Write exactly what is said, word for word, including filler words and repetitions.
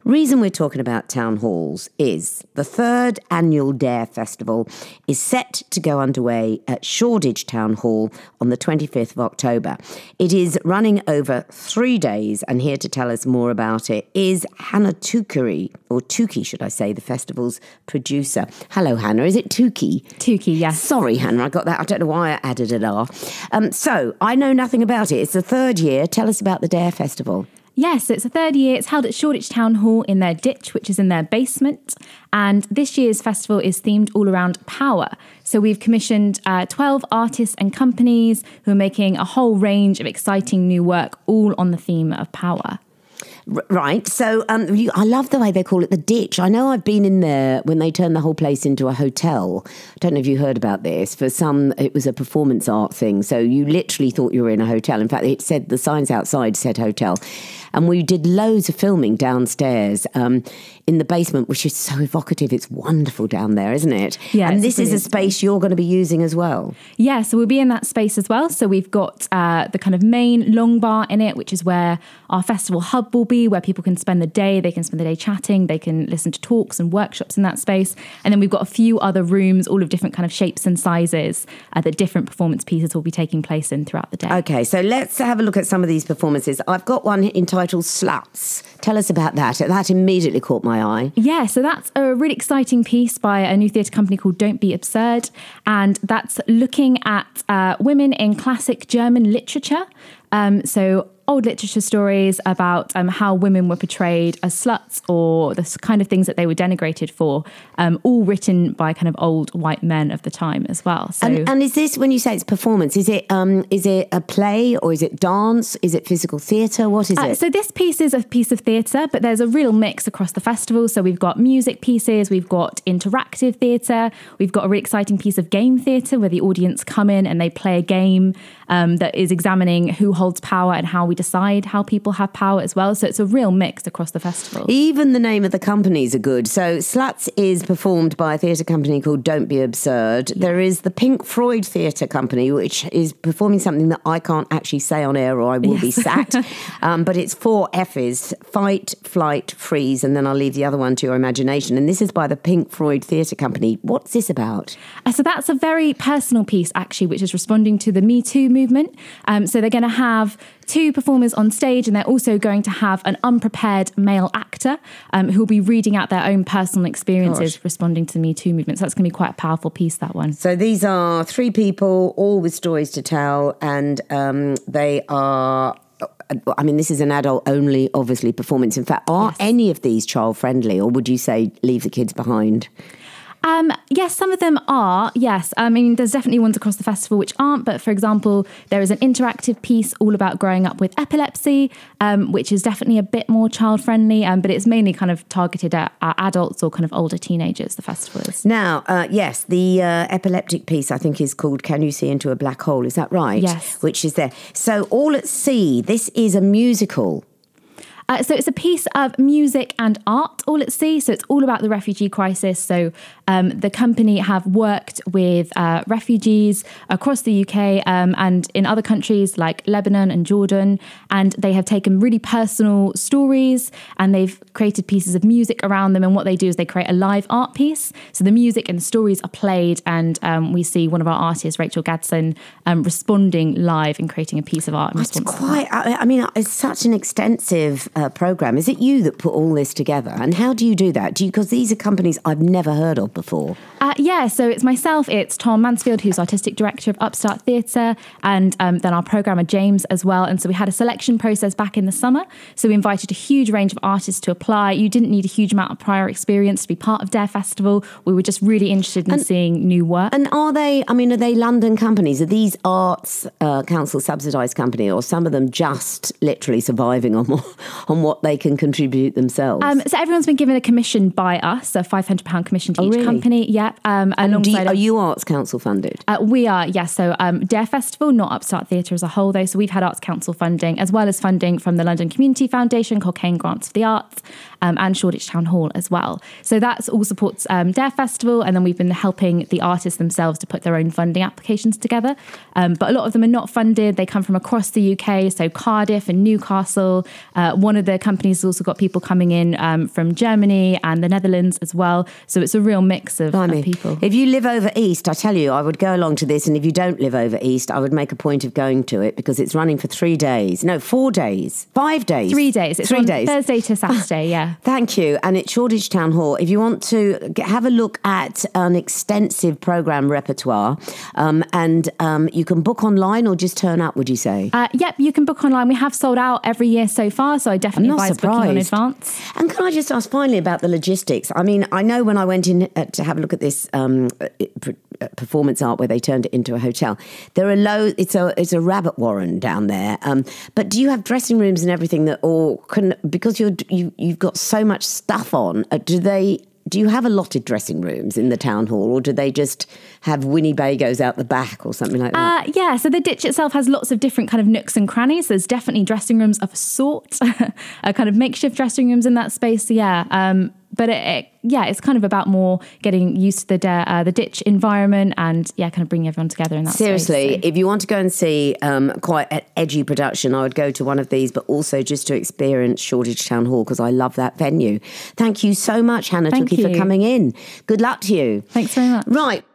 Reason we're talking about town halls is the third annual Dare Festival is set to go underway at Shoreditch Town Hall on the twenty-fifth of October. It is running over three days, and here to tell us more about it is Hannah Tukuri, or Tuki, should I say, the festival's producer. Hello, Hannah. Is it Tuki? Tuki, yes. Sorry, Hannah, I got that. I don't know why I added an R. Um, so, I know nothing about it. It's the third year. Tell us about the Dare Festival. Yes, it's the third year. It's held at Shoreditch Town Hall in their ditch, which is in their basement. And this year's festival is themed all around power. So we've commissioned uh, twelve artists and companies who are making a whole range of exciting new work, all on the theme of power. Right, so um, you, I love the way they call it the ditch. I know I've been in there when they turned the whole place into a hotel. I don't know if you heard about this. For some, it was a performance art thing, so you literally thought you were in a hotel. In fact, it said, the signs outside said hotel. And we did loads of filming downstairs um, in the basement, which is so evocative. It's wonderful down there, isn't it? Yeah, and this is a space you're going to be using as well. Yeah, so we'll be in that space as well. So we've got uh, the kind of main long bar in it, which is where our festival hub will be, where people can spend the day. They can spend the day chatting. They can listen to talks and workshops in that space. And then we've got a few other rooms, all of different kind of shapes and sizes uh, that different performance pieces will be taking place in throughout the day. Okay, so let's have a look at some of these performances. I've got one entitled Sluts. Tell us about that. That immediately caught my eye. Yeah, so that's a really exciting piece by a new theatre company called Don't Be Absurd. And that's looking at uh, women in classic German literature. Um, so old literature stories about um, how women were portrayed as sluts or the kind of things that they were denigrated for, um, all written by kind of old white men of the time as well. So, and, and is this, when you say it's performance, is it um, is it a play or is it dance? Is it physical theatre? What is uh, it? So this piece is a piece of theatre, but there's a real mix across the festival. So we've got music pieces, we've got interactive theatre, we've got a really exciting piece of game theatre where the audience come in and they play a game um, that is examining who holds power and how we decide how people have power as well. So it's a real mix across the festival. Even the name of the companies are good. So Sluts is performed by a theatre company called Don't Be Absurd. Yeah. There is the Pink Floyd Theatre Company, which is performing something that I can't actually say on air or I will yes. be sacked. um, but it's four F's: fight, flight, freeze, and then I'll leave the other one to your imagination. And this is by the Pink Floyd Theatre Company. What's this about? Uh, so that's a very personal piece, actually, which is responding to the Me Too movement. Um, so they're going to have two performers on stage, and they're also going to have an unprepared male actor um, who will be reading out their own personal experiences Gosh. responding to the Me Too movement. So that's going to be quite a powerful piece, that one. So these are three people, all with stories to tell, and um, they are... I mean, this is an adult-only, obviously, performance. In fact, are yes. any of these child-friendly, or would you say leave the kids behind? Um, yes, some of them are, yes. I mean, there's definitely ones across the festival which aren't, but for example, there is an interactive piece all about growing up with epilepsy, um, which is definitely a bit more child-friendly, um, but it's mainly kind of targeted at, at adults or kind of older teenagers, the festival is. Now, uh, yes, the uh, epileptic piece, I think, is called Can You See Into a Black Hole? Is that right? Yes. Which is there. So, All at Sea, this is a musical. Uh, so it's a piece of music and art all at sea. So it's all about the refugee crisis. So um, the company have worked with uh, refugees across the U K um, and in other countries like Lebanon and Jordan. And they have taken really personal stories and they've created pieces of music around them. And what they do is they create a live art piece. So the music and the stories are played and um, we see one of our artists, Rachel Gadsden, um, responding live and creating a piece of art. In it's quite, I, I mean, it's such an extensive Uh, program. Is it you that put all this together? And how do you do that? Do you, because these are companies I've never heard of before. Uh, yeah, so it's myself, it's Tom Mansfield, who's Artistic Director of Upstart Theatre, and um, then our programmer James as well. And so we had a selection process back in the summer. So we invited a huge range of artists to apply. You didn't need a huge amount of prior experience to be part of Dare Festival. We were just really interested in and, seeing new work. And are they, I mean, are they London companies? Are these Arts uh, Council subsidised company, or some of them just literally surviving on what, on what they can contribute themselves? Um, so everyone's been given a commission by us, a five hundred pounds commission to oh, each really? company. Yeah. Um, and do you, are you Arts Council funded? Uh, we are, yes. So um, Dare Festival, not Upstart Theatre as a whole, though. So we've had Arts Council funding, as well as funding from the London Community Foundation, Cochrane Grants for the Arts, um, and Shoreditch Town Hall as well. So that's all supports um, Dare Festival, and then we've been helping the artists themselves to put their own funding applications together. Um, but a lot of them are not funded. They come from across the U K, so Cardiff and Newcastle. Uh, one of the companies has also got people coming in um, from Germany and the Netherlands as well. So it's a real mix of, of people. If you live over East, I tell you, I would go along to this. And if you don't live over East, I would make a point of going to it because it's running for three days. No, four days. Five days. Three days. It's three on days. Thursday to Saturday, yeah. Thank you. And it's Shoreditch Town Hall. If you want to get, have a look at an extensive programme repertoire, um, and um, you can book online or just turn up, would you say? Uh, yep, you can book online. We have sold out every year so far, so I definitely advise surprised. booking in advance. And can I just ask finally about the logistics? I mean, I know when I went in to have a look at this um, performance art where they turned it into a hotel, there are low. It's a it's a rabbit warren down there. Um, but do you have dressing rooms and everything that, or can because you're you you've got so much stuff on? Uh, do they? Do you have allotted dressing rooms in the town hall, or do they just have Winnebagos out the back or something like that? Uh, yeah, so the ditch itself has lots of different kind of nooks and crannies. There's definitely dressing rooms of a sort, a kind of makeshift dressing rooms in that space. Yeah, um, but it, it, yeah, it's kind of about more getting used to the de- uh, the ditch environment and yeah, kind of bringing everyone together in that Seriously, space. So. If you want to go and see um, quite an edgy production, I would go to one of these, but also just to experience Shoreditch Town Hall because I love that venue. Thank you so much, Hannah Thank Tookie, you. for coming in. Good luck to you. Thanks very much. Right.